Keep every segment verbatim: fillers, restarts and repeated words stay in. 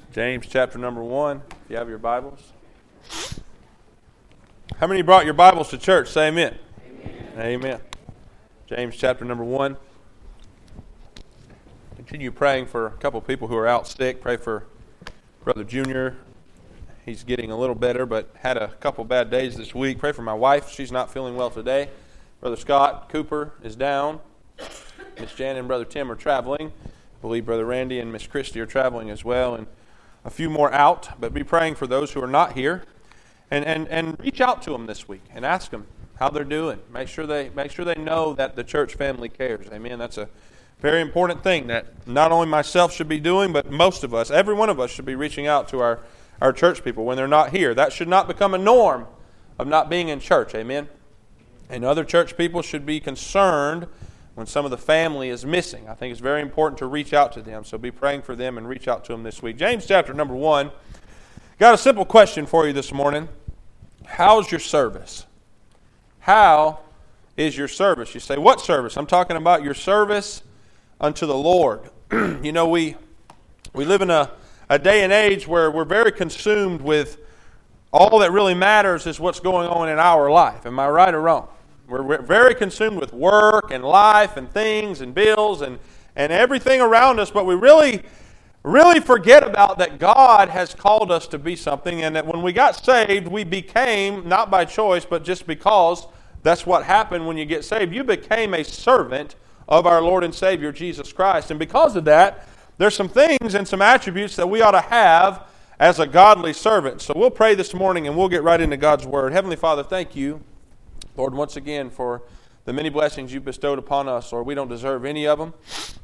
James chapter number one, if you have your Bibles. How many brought your Bibles to church? Say amen. Amen. Amen. James chapter number one. Continue praying for a couple people who are out sick. Pray for Brother Junior. He's getting a little better, but had a couple bad days this week. Pray for my wife. She's not feeling well today. Brother Scott Cooper is down. Miss Jan and Brother Tim are traveling. I believe Brother Randy and Miss Christy are traveling as well. And a few more out, but be praying for those who are not here. And, and, and reach out to them this week and ask them how they're doing. Make sure they make sure they know that the church family cares. Amen. That's a very important thing that not only myself should be doing, but most of us, every one of us should be reaching out to our, our church people when they're not here. That should not become a norm of not being in church. Amen. And other church people should be concerned when some of the family is missing. I think it's very important to reach out to them. So be praying for them and reach out to them this week. James chapter number one. Got a simple question for you this morning. How's your service? How is your service? You say, what service? I'm talking about your service unto the Lord. You know, we we live in a, a day and age where we're very consumed with all that really matters is what's going on in our life. Am I right or wrong? We're very consumed with work and life and things and bills and, and everything around us, but we really, really forget about that God has called us to be something, and that when we got saved, we became, not by choice, but just because that's what happened when you get saved. You became a servant of our Lord and Savior, Jesus Christ. And because of that, there's some things and some attributes that we ought to have as a godly servant. So we'll pray this morning and we'll get right into God's Word. Heavenly Father, thank you, Lord, once again for the many blessings you bestowed upon us. Lord, we don't deserve any of them.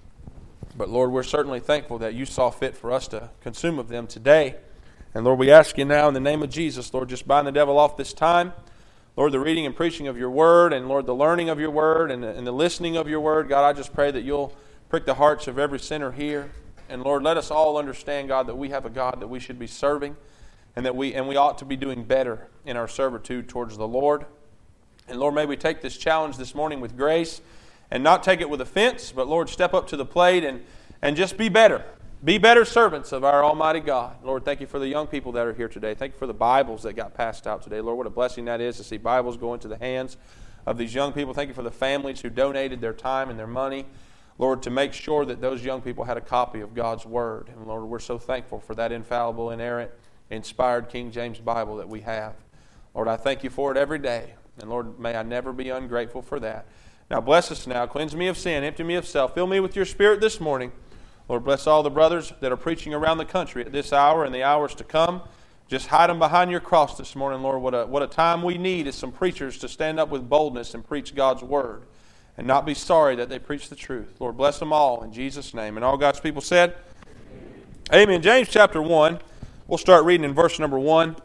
But Lord, we're certainly thankful that you saw fit for us to consume of them today. And Lord, we ask you now in the name of Jesus, Lord, just bind the devil off this time. Lord, the reading and preaching of your word, and Lord, the learning of your word, and the, and the listening of your word. God, I just pray that you'll prick the hearts of every sinner here. And Lord, let us all understand, God, that we have a God that we should be serving, and that we and we ought to be doing better in our servitude towards the Lord. And Lord, may we take this challenge this morning with grace and not take it with offense, but Lord, step up to the plate and, and just be better. Be better servants of our Almighty God. Lord, thank you for the young people that are here today. Thank you for the Bibles that got passed out today. Lord, what a blessing that is to see Bibles go into the hands of these young people. Thank you for the families who donated their time and their money, Lord, to make sure that those young people had a copy of God's Word. And Lord, we're so thankful for that infallible, inerrant, inspired King James Bible that we have. Lord, I thank you for it every day. And Lord, may I never be ungrateful for that. Now bless us now. Cleanse me of sin. Empty me of self. Fill me with your Spirit this morning. Lord, bless all the brothers that are preaching around the country at this hour and the hours to come. Just hide them behind your cross this morning, Lord. What a, what a time we need is some preachers to stand up with boldness and preach God's Word and not be sorry that they preach the truth. Lord, bless them all in Jesus' name. And all God's people said, Amen. Amen. James chapter one. We'll start reading in verse number one.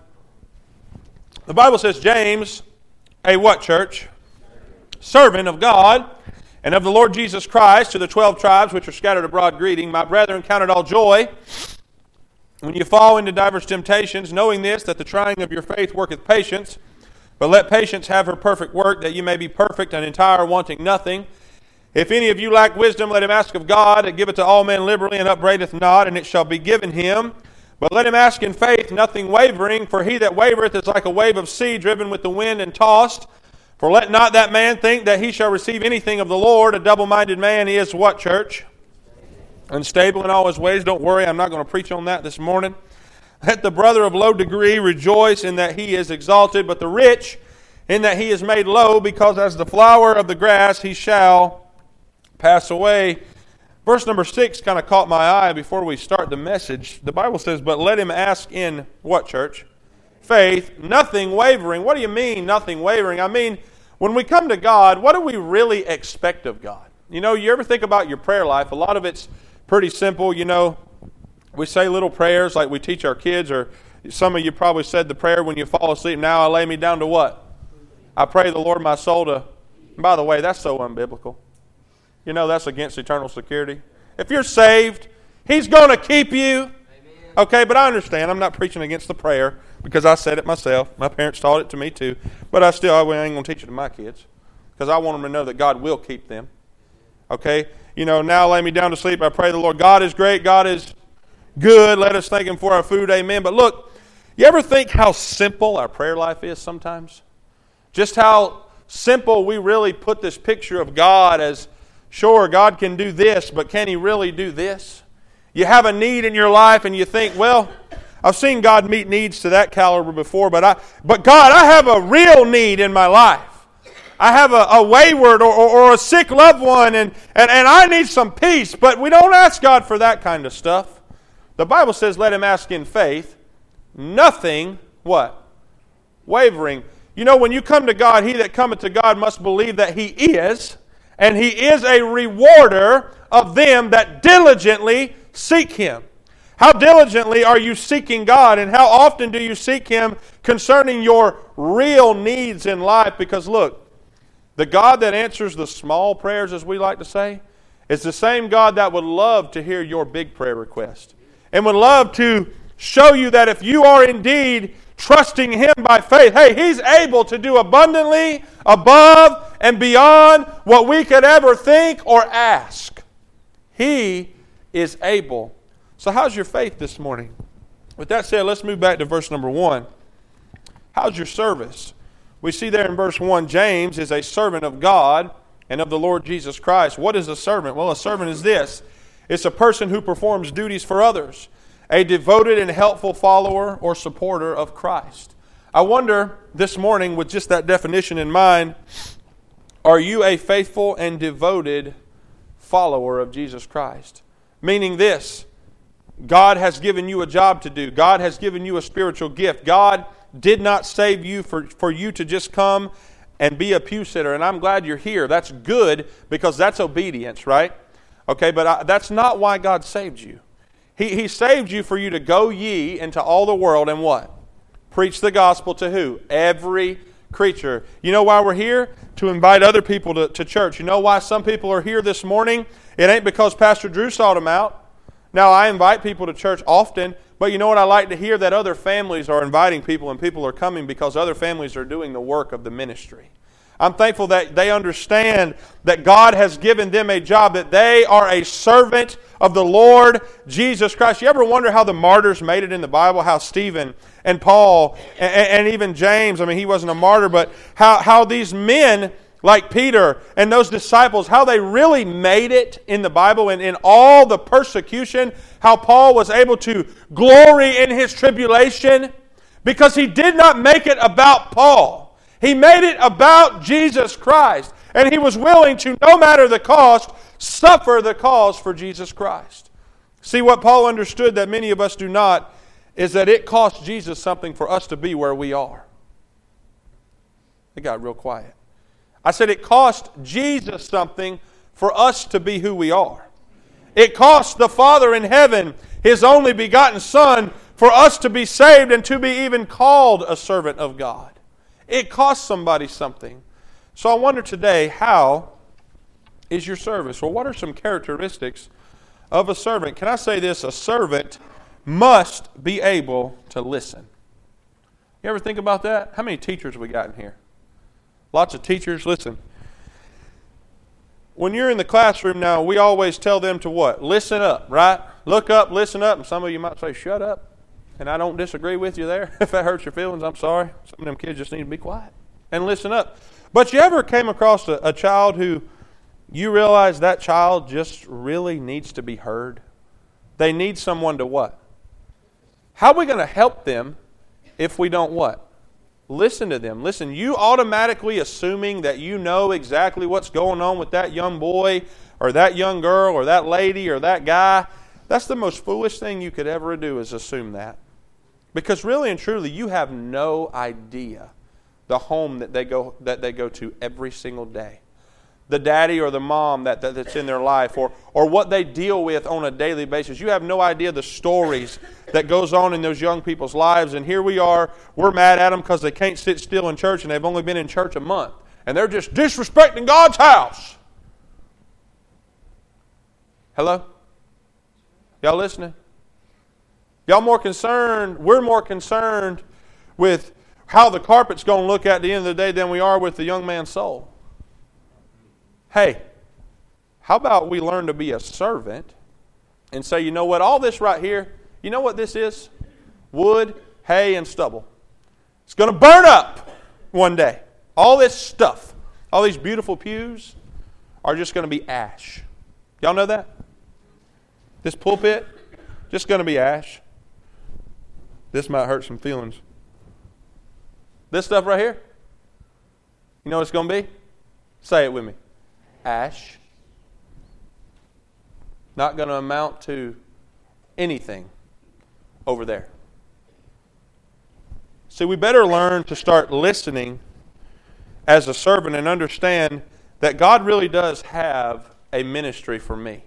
The Bible says, James, a what, church? Servant of God and of the Lord Jesus Christ, to the twelve tribes which are scattered abroad greeting. My brethren, count it all joy when you fall into diverse temptations, knowing this, that the trying of your faith worketh patience. But let patience have her perfect work, that you may be perfect and entire, wanting nothing. If any of you lack wisdom, let him ask of God, that giveth to all men liberally, and upbraideth not, and it shall be given him. But let him ask in faith, nothing wavering, for he that wavereth is like a wave of sea driven with the wind and tossed. For let not that man think that he shall receive anything of the Lord. A double-minded man he is what, church? Unstable in all his ways. Don't worry, I'm not going to preach on that this morning. Let the brother of low degree rejoice in that he is exalted, but the rich in that he is made low, because as the flower of the grass he shall pass away. Verse number six kind of caught my eye before we start the message. The Bible says, but let him ask in what, church? Faith, nothing wavering. What do you mean, nothing wavering? I mean, when we come to God, what do we really expect of God? You know, you ever think about your prayer life? A lot of it's pretty simple. You know, we say little prayers like we teach our kids, or some of you probably said the prayer when you fall asleep. Now I lay me down to what? I pray the Lord my soul to... And by the way, that's so unbiblical. You know, that's against eternal security. If you're saved, He's going to keep you. Okay, but I understand. I'm not preaching against the prayer because I said it myself. My parents taught it to me too. But I still I ain't going to teach it to my kids because I want them to know that God will keep them. Okay? You know, now lay me down to sleep. I pray the Lord. God is great. God is good. Let us thank Him for our food. Amen. But look, you ever think how simple our prayer life is sometimes? Just how simple we really put this picture of God as, sure, God can do this, but can He really do this? You have a need in your life and you think, well, I've seen God meet needs to that caliber before, but I, but God, I have a real need in my life. I have a, a wayward or, or, or a sick loved one, and, and, and I need some peace. But we don't ask God for that kind of stuff. The Bible says, let him ask in faith. Nothing, what? Wavering. You know, when you come to God, he that cometh to God must believe that He is, and He is a rewarder of them that diligently seek Him. How diligently are you seeking God, and how often do you seek Him concerning your real needs in life? Because look, the God that answers the small prayers, as we like to say, is the same God that would love to hear your big prayer request, and would love to show you that if you are indeed trusting Him by faith, hey, He's able to do abundantly above and beyond what we could ever think or ask. He is able. So how's your faith this morning? With that said, let's move back to verse number one. How's your service? We see there in verse one, James is a servant of God and of the Lord Jesus Christ. What is a servant? Well, a servant is this. It's a person who performs duties for others, a devoted and helpful follower or supporter of Christ. I wonder this morning, with just that definition in mind, are you a faithful and devoted follower of Jesus Christ? Meaning this, God has given you a job to do. God has given you a spiritual gift. God did not save you for, for you to just come and be a pew sitter. And I'm glad you're here. That's good, because that's obedience, right? Okay, but I, that's not why God saved you. He, he saved you for you to go ye into all the world and what? Preach the gospel to who? Every creature. You know why we're here? To invite other people to, to church. You know why some people are here this morning? It ain't because Pastor Drew sought them out. Now, I invite people to church often, but you know what I like to hear? That other families are inviting people, and people are coming because other families are doing the work of the ministry. I'm thankful that they understand that God has given them a job, that they are a servant of the Lord Jesus Christ. You ever wonder how the martyrs made it in the Bible? How Stephen and Paul and, and even James, I mean, he wasn't a martyr, but how, how these men like Peter and those disciples, how they really made it in the Bible, and in all the persecution, how Paul was able to glory in his tribulation, because he did not make it about Paul. He made it about Jesus Christ, and he was willing to, no matter the cost, suffer the cause for Jesus Christ. See, what Paul understood that many of us do not is that it cost Jesus something for us to be where we are. It got real quiet. I said it cost Jesus something for us to be who we are. It cost the Father in heaven His only begotten Son for us to be saved and to be even called a servant of God. It cost somebody something. So I wonder today, how is your service? Well, what are some characteristics of a servant? Can I say this? A servant must be able to listen. You ever think about that? How many teachers we got in here? Lots of teachers. Listen, when you're in the classroom now, we always tell them to what? Listen up, right? Look up, listen up. And some of you might say, shut up. And I don't disagree with you there. If that hurts your feelings, I'm sorry. Some of them kids just need to be quiet and listen up. But you ever came across a, a child who you realize that child just really needs to be heard? They need someone to what? How are we going to help them if we don't what? Listen to them. Listen, you automatically assuming that you know exactly what's going on with that young boy or that young girl or that lady or that guy, that's the most foolish thing you could ever do, is assume that. Because really and truly, you have no idea the home that they go that they go to every single day. The daddy or the mom that, that that's in their life, or or what they deal with on a daily basis. You have no idea the stories that goes on in those young people's lives. And here we are, we're mad at them because they can't sit still in church and they've only been in church a month. And they're just disrespecting God's house. Hello? Y'all listening? Y'all more concerned, we're more concerned with how the carpet's going to look at the end of the day than we are with the young man's soul. Hey, how about we learn to be a servant and say, you know what, all this right here, You know what this is? Wood, hay, and stubble. It's going to burn up one day. All this stuff, all these beautiful pews are just going to be ash. Y'all know that? This pulpit, just going to be ash. This might hurt some feelings. This stuff right here, you know what it's going to be? Say it with me. Ash. Not going to amount to anything over there. See, we better learn to start listening as a servant and understand that God really does have a ministry for me.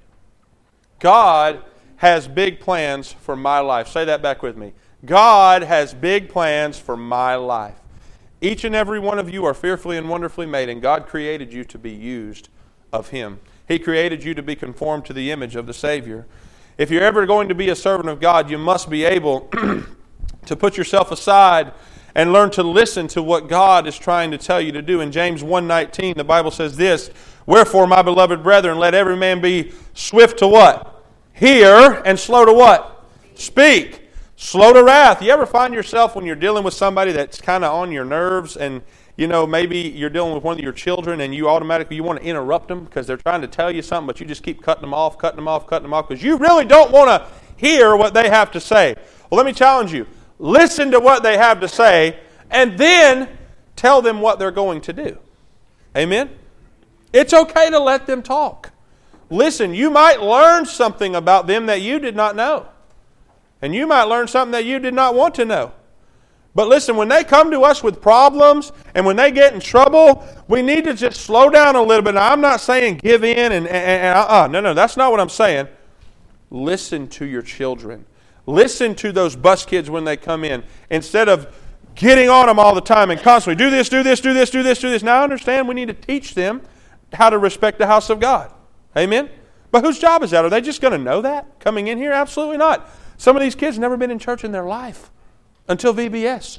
God has big plans for my life. Say that back with me. God has big plans for my life. Each and every one of you are fearfully and wonderfully made, and God created you to be used of Him. He created you to be conformed to the image of the Savior. If you're ever going to be a servant of God, you must be able to put yourself aside and learn to listen to what God is trying to tell you to do. In James one nineteen, the Bible says this, "Wherefore, my beloved brethren, let every man be swift to what? Hear, and slow to what? Speak. Slow to wrath." You ever find yourself when you're dealing with somebody that's kind of on your nerves, and you know, maybe you're dealing with one of your children and you automatically you want to interrupt them because they're trying to tell you something, but you just keep cutting them off, cutting them off, cutting them off because you really don't want to hear what they have to say. Well, let me challenge you. Listen to what they have to say and then tell them what they're going to do. Amen? It's okay to let them talk. Listen, you might learn something about them that you did not know. And you might learn something that you did not want to know. But listen, when they come to us with problems and when they get in trouble, we need to just slow down a little bit. Now, I'm not saying give in and, and, and uh-uh. No, no, that's not what I'm saying. Listen to your children. Listen to those bus kids when they come in. Instead of getting on them all the time and constantly do this, do this, do this, do this, do this. Now, I understand we need to teach them how to respect the house of God. Amen? But whose job is that? Are they just going to know that coming in here? Absolutely not. Some of these kids never been in church in their life until V B S.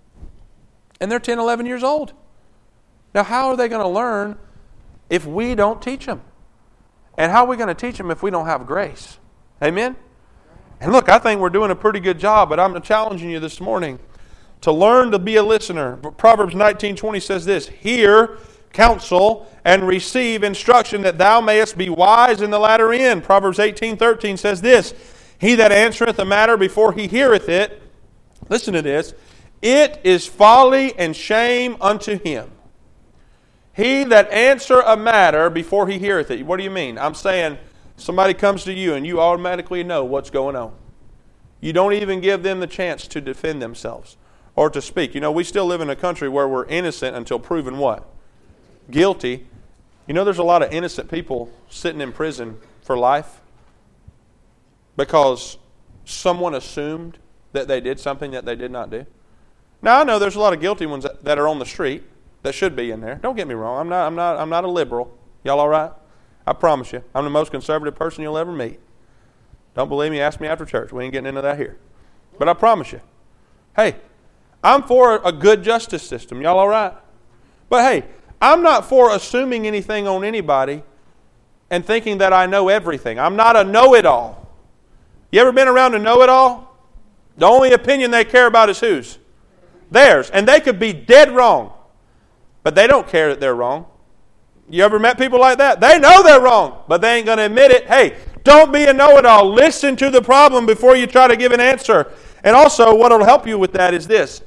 And they're ten, eleven years old. Now, how are they going to learn if we don't teach them? And how are we going to teach them if we don't have grace? Amen? And look, I think we're doing a pretty good job, but I'm challenging you this morning to learn to be a listener. Proverbs nineteen twenty says this, "Hear counsel and receive instruction that thou mayest be wise in the latter end." Proverbs eighteen thirteen says this, "He that answereth a matter before he heareth it," listen to this, "it is folly and shame unto him." He that answer a matter before he heareth it. What do you mean? I'm saying somebody comes to you and you automatically know what's going on. You don't even give them the chance to defend themselves or to speak. You know, we still live in a country where we're innocent until proven what? Guilty. You know, there's a lot of innocent people sitting in prison for life because someone assumed that they did something that they did not do. Now, I know there's a lot of guilty ones that, that are on the street that should be in there. Don't get me wrong. I'm not, I'm not, I'm not a liberal. Y'all all right? I promise you. I'm the most conservative person you'll ever meet. Don't believe me? Ask me after church. We ain't getting into that here. But I promise you. Hey, I'm for a good justice system. Y'all all right? But hey, I'm not for assuming anything on anybody and thinking that I know everything. I'm not a know-it-all. You ever been around a know-it-all? The only opinion they care about is whose? Theirs. And they could be dead wrong. But they don't care that they're wrong. You ever met people like that? They know they're wrong, but they ain't going to admit it. Hey, don't be a know-it-all. Listen to the problem before you try to give an answer. And also, what will help you with that is this.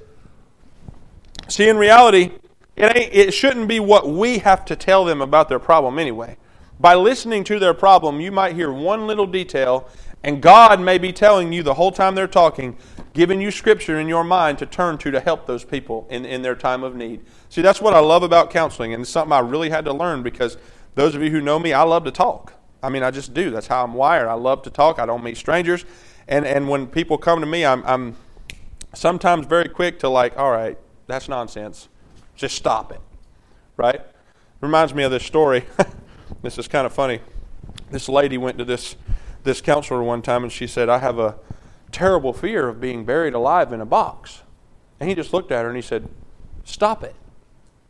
See, in reality, it, ain't, it shouldn't be what we have to tell them about their problem anyway. By listening to their problem, you might hear one little detail, and God may be telling you the whole time they're talking, giving you scripture in your mind to turn to to help those people in, in their time of need. See, that's what I love about counseling, and it's something I really had to learn because those of you who know me, I love to talk. I mean, I just do. That's how I'm wired. I love to talk. I don't meet strangers. And and when people come to me, I'm, I'm sometimes very quick to like, all right, that's nonsense. Just stop it, right? Reminds me of this story. This is kind of funny. This lady went to this this counselor one time, and she said, "I have a terrible fear of being buried alive in a box." And he just looked at her and he said, "Stop it."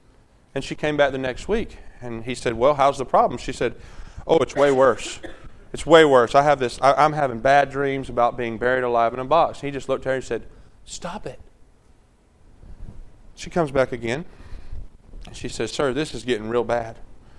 And she came back the next week, and he said, "Well, how's the problem?" She said, "Oh, it's way worse. It's way worse. I have this, I, I'm having bad dreams about being buried alive in a box. He just looked at her and said, stop it. She comes back again. And she says, sir, this is getting real bad.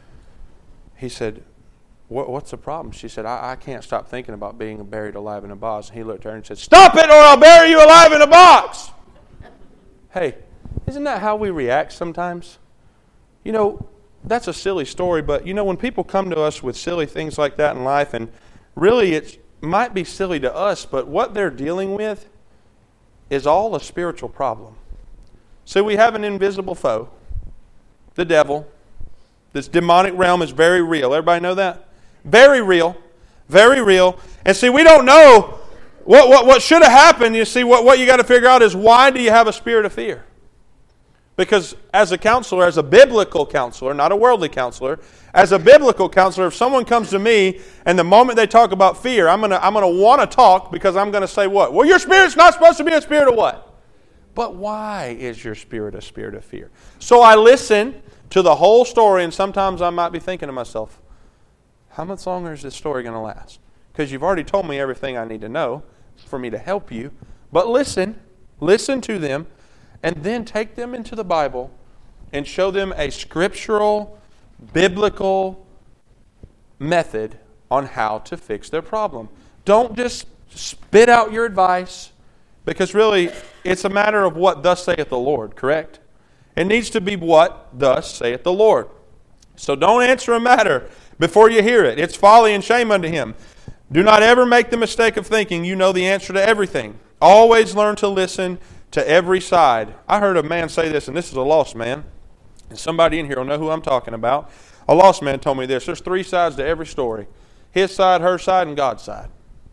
He said, what, what's the problem? She said, I, I can't stop thinking about being buried alive in a box. And he looked at her and said, stop it or I'll bury you alive in a box. Hey, isn't that how we react sometimes? You know, that's a silly story, but you know, when people come to us with silly things like that in life, and really it might be silly to us, but what they're dealing with is all a spiritual problem. So we have an invisible foe, the devil. This demonic realm is very real. Everybody know that? Very real. Very real. And see, we don't know what, what, what should have happened. You see, what, what you got to figure out is, why do you have a spirit of fear? Because as a counselor, as a biblical counselor, not a worldly counselor, as a biblical counselor, if someone comes to me and the moment they talk about fear, I'm going to I'm going to want to talk, because I'm going to say what? Well, your spirit's not supposed to be a spirit of what? But why is your spirit a spirit of fear? So I listen to the whole story, and sometimes I might be thinking to myself, how much longer is this story going to last? Because you've already told me everything I need to know for me to help you. But listen, listen to them, and then take them into the Bible and show them a scriptural, biblical method on how to fix their problem. Don't just spit out your advice, because really it's a matter of what thus saith the Lord, correct? It needs to be what thus saith the Lord. So don't answer a matter before you hear it. It's folly and shame unto him. Do not ever make the mistake of thinking you know the answer to everything. Always learn to listen to every side. I heard a man say this, and this is a lost man. And somebody in here will know who I'm talking about. A lost man told me this. There's three sides to every story. His side, her side, and God's side.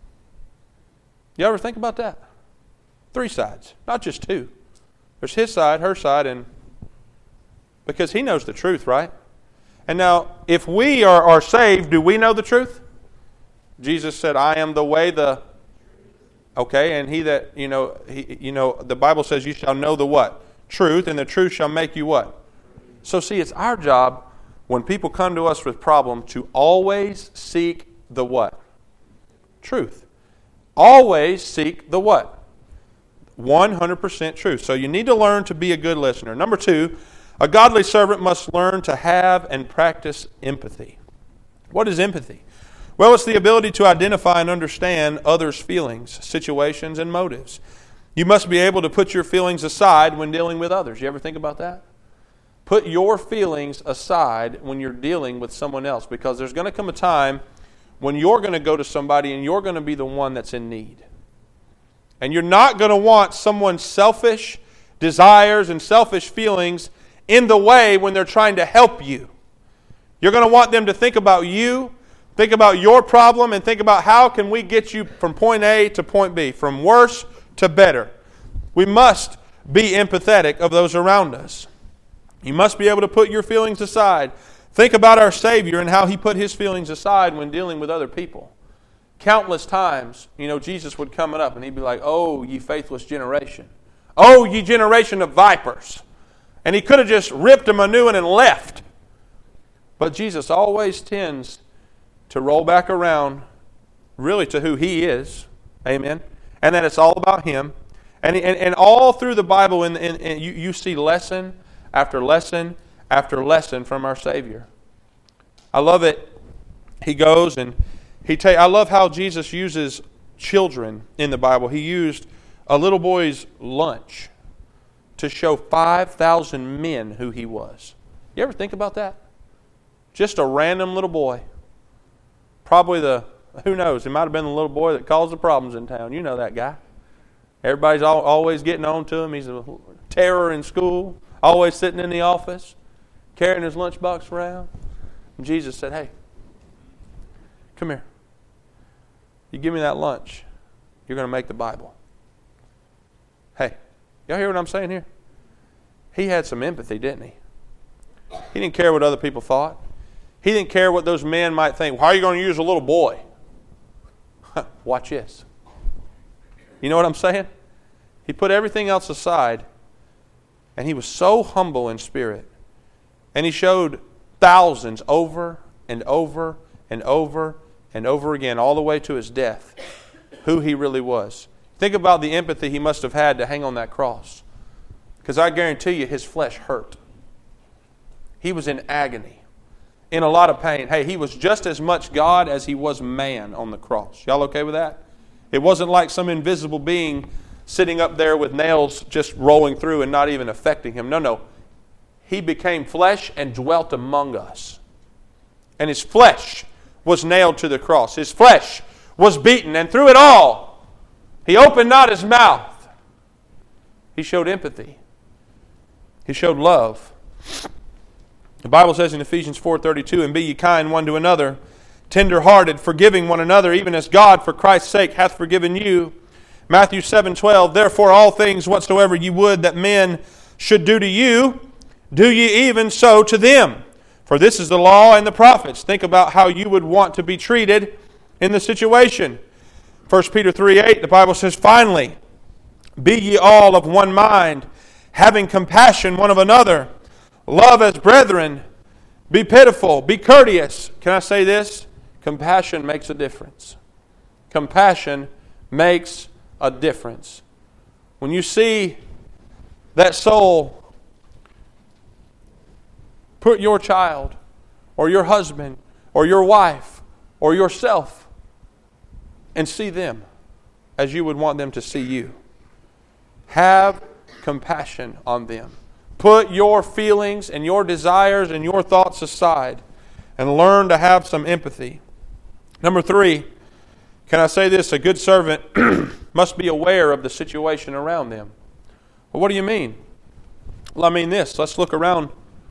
You ever think about that? Three sides, not just two. There's his side, her side, and because he knows the truth, right? And now, if we are, are saved, do we know the truth? Jesus said, I am the way, the... Okay, and he that, you know, he, you know, the Bible says you shall know the what? Truth, and the truth shall make you what? So see, it's our job, when people come to us with problems, to always seek the what? Truth. Always seek the what? one hundred percent truth. So you need to learn to be a good listener. Number two, a godly servant must learn to have and practice empathy. What is empathy? Well, it's the ability to identify and understand others' feelings, situations, and motives. You must be able to put your feelings aside when dealing with others. You ever think about that? Put your feelings aside when you're dealing with someone else, because there's going to come a time when you're going to go to somebody and you're going to be the one that's in need. And you're not going to want someone's selfish desires and selfish feelings in the way when they're trying to help you. You're going to want them to think about you, think about your problem, and think about how can we get you from point A to point B, from worse to better. We must be empathetic of those around us. You must be able to put your feelings aside. Think about our Savior and how He put His feelings aside when dealing with other people. Countless times, you know, Jesus would come up and He'd be like, oh, ye faithless generation. Oh, ye generation of vipers. And He could have just ripped them a new one and left. But Jesus always tends to roll back around really to who He is. Amen. And that it's all about Him. And, and, and all through the Bible, and, and, and you, you see lesson after lesson after lesson from our Savior. I love it. He goes and he ta- I love how Jesus uses children in the Bible. He used a little boy's lunch to show five thousand men who He was. You ever think about that? Just a random little boy. Probably the, who knows, it might have been the little boy that caused the problems in town. You know that guy. Everybody's all, always getting on to him. He's a terror in school, always sitting in the office, carrying his lunchbox around. And Jesus said, hey, come here. You give me that lunch, you're going to make the Bible. Hey, y'all hear what I'm saying here? He had some empathy, didn't he? He didn't care what other people thought. He didn't care what those men might think. How are you going to use a little boy? Watch this. You know what I'm saying? He put everything else aside, and He was so humble in spirit. And He showed thousands over and over and over and over again, all the way to his death, who he really was. Think about the empathy he must have had to hang on that cross. Because I guarantee you his flesh hurt. He was in agony, in a lot of pain. Hey, he was just as much God as he was man on the cross. Y'all okay with that? It wasn't like some invisible being sitting up there with nails just rolling through and not even affecting him. No, no. He became flesh and dwelt among us. And his flesh was nailed to the cross. His flesh was beaten. And through it all, he opened not his mouth. He showed empathy. He showed love. The Bible says in Ephesians four thirty-two, and be ye kind one to another, tender-hearted, forgiving one another, even as God for Christ's sake hath forgiven you. Matthew seven twelve, therefore all things whatsoever ye would that men should do to you, do ye even so to them. For this is the law and the prophets. Think about how you would want to be treated in the situation. First Peter three eight, the Bible says, finally, be ye all of one mind, having compassion one of another. Love as brethren. Be pitiful. Be courteous. Can I say this? Compassion makes a difference. Compassion makes a difference. When you see that soul put your child or your husband or your wife or yourself and see them as you would want them to see you, have compassion on them. Put your feelings and your desires and your thoughts aside and learn to have some empathy. Number three, can I say this? A good servant must be aware of the situation around them. Well, what do you mean? Well, I mean this. Let's look around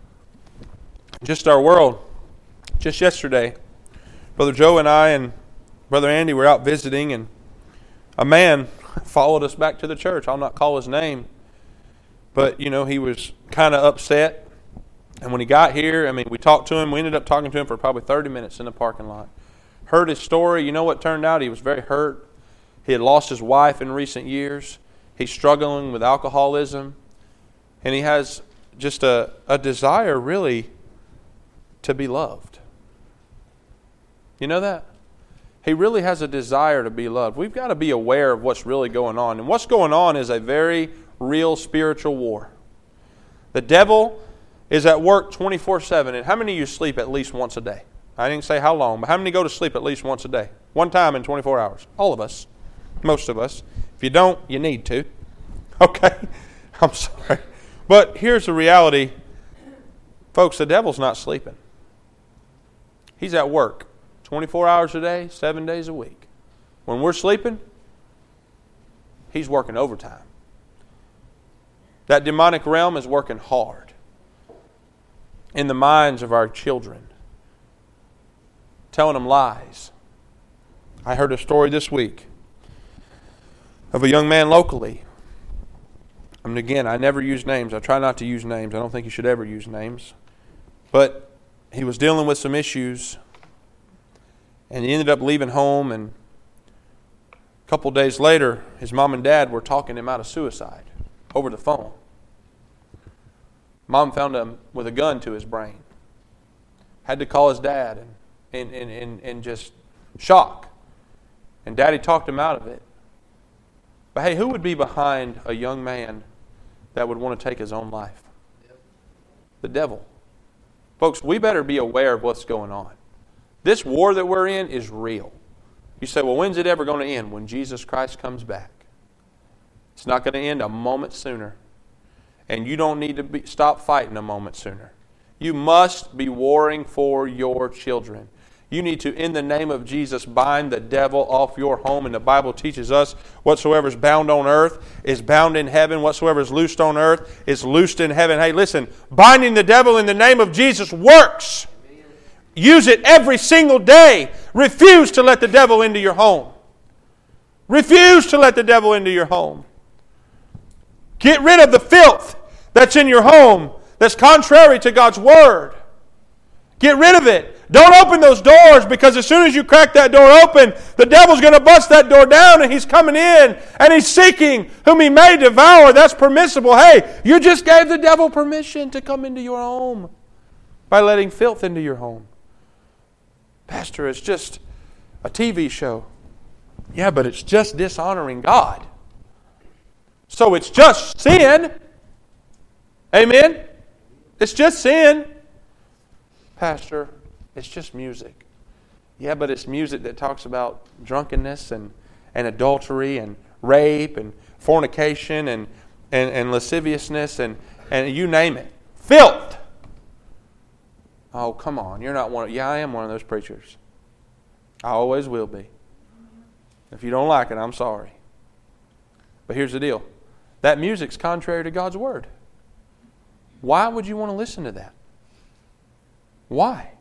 just our world. Just yesterday, Brother Joe and I and Brother Andy were out visiting, and a man followed us back to the church. I'll not call his name. But, you know, he was kind of upset. And when he got here, I mean, we talked to him. We ended up talking to him for probably thirty minutes in the parking lot. Heard his story. You know what turned out? He was very hurt. He had lost his wife in recent years. He's struggling with alcoholism. And he has just a, a desire, really, to be loved. You know that? He really has a desire to be loved. We've got to be aware of what's really going on. And what's going on is a very real spiritual war. The devil is at work twenty-four seven. And how many of you sleep at least once a day? I didn't say how long, but how many go to sleep at least once a day? One time in twenty-four hours. All of us. Most of us. If you don't, you need to. Okay? I'm sorry. But here's the reality. Folks, the devil's not sleeping. He's at work twenty-four hours a day, seven days a week. When we're sleeping, he's working overtime. That demonic realm is working hard in the minds of our children, telling them lies. I heard a story this week of a young man locally. I mean, again, I never use names. I try not to use names. I don't think you should ever use names. But he was dealing with some issues, and he ended up leaving home, and a couple days later, his mom and dad were talking him out of suicide over the phone. Mom found him with a gun to his brain. Had to call his dad and, and, and, and, and just shock. And Daddy talked him out of it. But hey, who would be behind a young man that would want to take his own life? The devil. Folks, we better be aware of what's going on. This war that we're in is real. You say, well, when's it ever going to end? When Jesus Christ comes back. It's not going to end a moment sooner. And you don't need to be, stop fighting a moment sooner. You must be warring for your children. You need to, in the name of Jesus, bind the devil off your home. And the Bible teaches us, whatsoever is bound on earth is bound in heaven. Whatsoever is loosed on earth is loosed in heaven. Hey, listen, binding the devil in the name of Jesus works. Use it every single day. Refuse to let the devil into your home. Refuse to let the devil into your home. Get rid of the filth that's in your home that's contrary to God's Word. Get rid of it. Don't open those doors, because as soon as you crack that door open, the devil's going to bust that door down, and he's coming in and he's seeking whom he may devour. That's permissible. Hey, you just gave the devil permission to come into your home by letting filth into your home. Pastor, it's just, a T V show. Yeah, but it's just dishonoring God. So it's just sin. Amen? It's just sin. Pastor, it's just music. Yeah, but it's music that talks about drunkenness and, and adultery and rape and fornication and, and, and lasciviousness and, and you name it. Filth. Oh, come on. You're not one of, yeah, I am one of those preachers. I always will be. If you don't like it, I'm sorry. But here's the deal. That music's contrary to God's Word. Why would you want to listen to that? Why?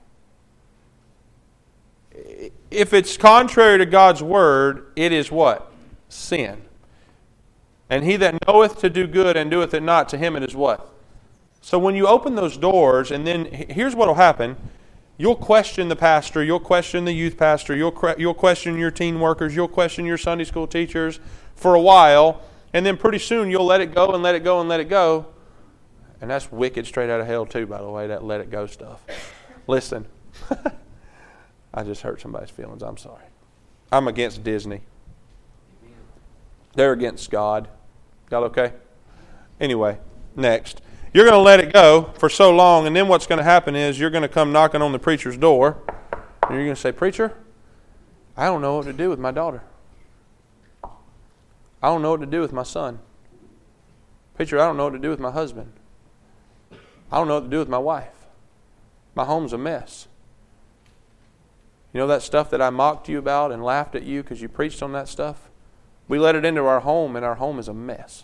If it's contrary to God's Word, it is what? Sin. And he that knoweth to do good and doeth it not, to him it is what? So when you open those doors, and then here's what will happen. You'll question the pastor, you'll question the youth pastor, you'll, you'll question your teen workers, you'll question your Sunday school teachers for a while, and then pretty soon you'll let it go and let it go and let it go. And that's wicked straight out of hell too, by the way, that let it go stuff. Listen. I just hurt somebody's feelings. I'm sorry. I'm against Disney. They're against God. Y'all okay? Anyway, next. You're going to let it go for so long, and then what's going to happen is you're going to come knocking on the preacher's door, and you're going to say, Preacher, I don't know what to do with my daughter. I don't know what to do with my son. Preacher, I don't know what to do with my husband. I don't know what to do with my wife. My home's a mess. You know that stuff that I mocked you about and laughed at you because you preached on that stuff? We let it into our home, and our home is a mess.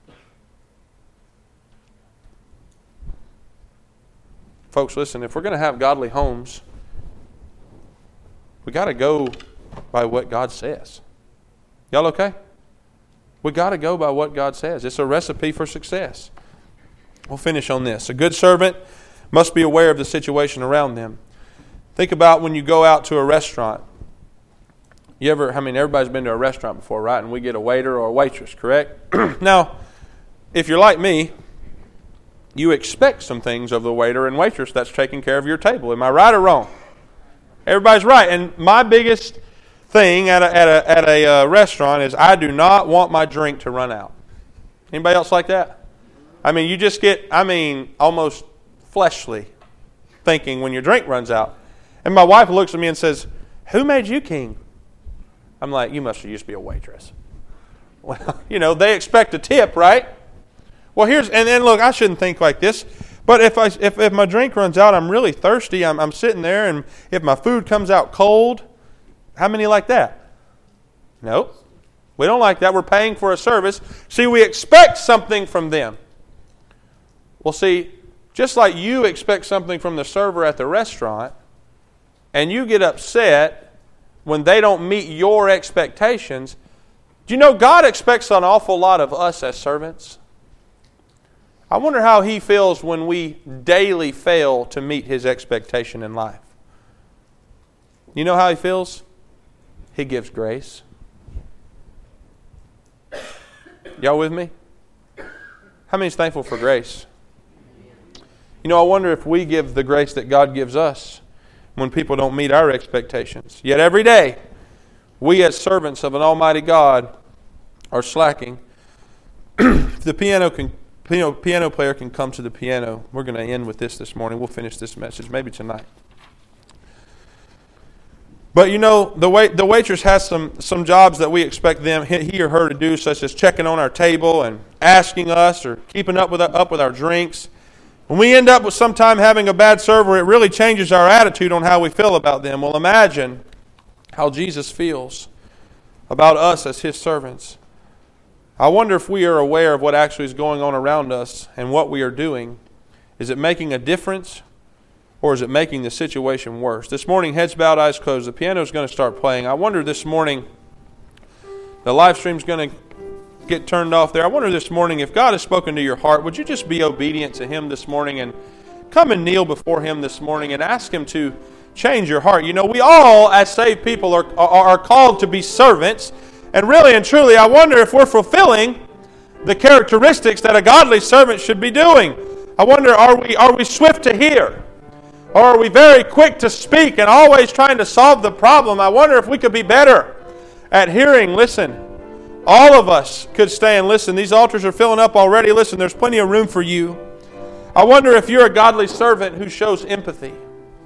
Folks, listen, if we're going to have godly homes, we got to go by what God says. Y'all okay? We got to go by what God says. It's a recipe for success. We'll finish on this. A good servant must be aware of the situation around them. Think about when you go out to a restaurant. You ever, I mean, everybody's been to a restaurant before, right? And we get a waiter or a waitress, correct? Now, if you're like me, you expect some things of the waiter and waitress that's taking care of your table. Am I right or wrong? Everybody's right. And my biggest thing at a, at a, at a uh, restaurant is I do not want my drink to run out. Anybody else like that? I mean, you just get, I mean, almost fleshly thinking when your drink runs out. And my wife looks at me and says, who made you king? I'm like, you must used to be a waitress. Well, you know, they expect a tip, right? Well, here's, and then look, I shouldn't think like this, but if I if, if my drink runs out, I'm really thirsty, I'm, I'm sitting there, and if my food comes out cold, how many like that? Nope. We don't like that. We're paying for a service. See, we expect something from them. Well, see, just like you expect something from the server at the restaurant, and you get upset when they don't meet your expectations, do you know God expects an awful lot of us as servants? I wonder how He feels when we daily fail to meet His expectation in life. You know how He feels? He gives grace. Y'all with me? How many is thankful for grace? You know, I wonder if we give the grace that God gives us when people don't meet our expectations. Yet every day, we as servants of an almighty God are slacking. If the piano can, piano, piano player can come to the piano, we're going to end with this this morning. We'll finish this message, maybe tonight. But you know, the wait, the waitress has some, some jobs that we expect them, he or her to do, such as checking on our table and asking us or keeping up with, up with our drinks. When we end up with sometime having a bad server, it really changes our attitude on how we feel about them. Well, imagine how Jesus feels about us as His servants. I wonder if we are aware of what actually is going on around us and what we are doing. Is it making a difference, or is it making the situation worse? This morning, heads bowed, eyes closed. The piano is going to start playing. I wonder this morning, the live stream is going to get turned off there. I wonder this morning, if God has spoken to your heart, would you just be obedient to Him this morning and come and kneel before Him this morning and ask Him to change your heart? You know, we all, as saved people, are, are, are called to be servants. And really and truly, I wonder if we're fulfilling the characteristics that a godly servant should be doing. I wonder, are we, are we swift to hear? Or are we very quick to speak and always trying to solve the problem? I wonder if we could be better at hearing. Listen, all of us could stay and listen. These altars are filling up already. Listen, there's plenty of room for you. I wonder if you're a godly servant who shows empathy.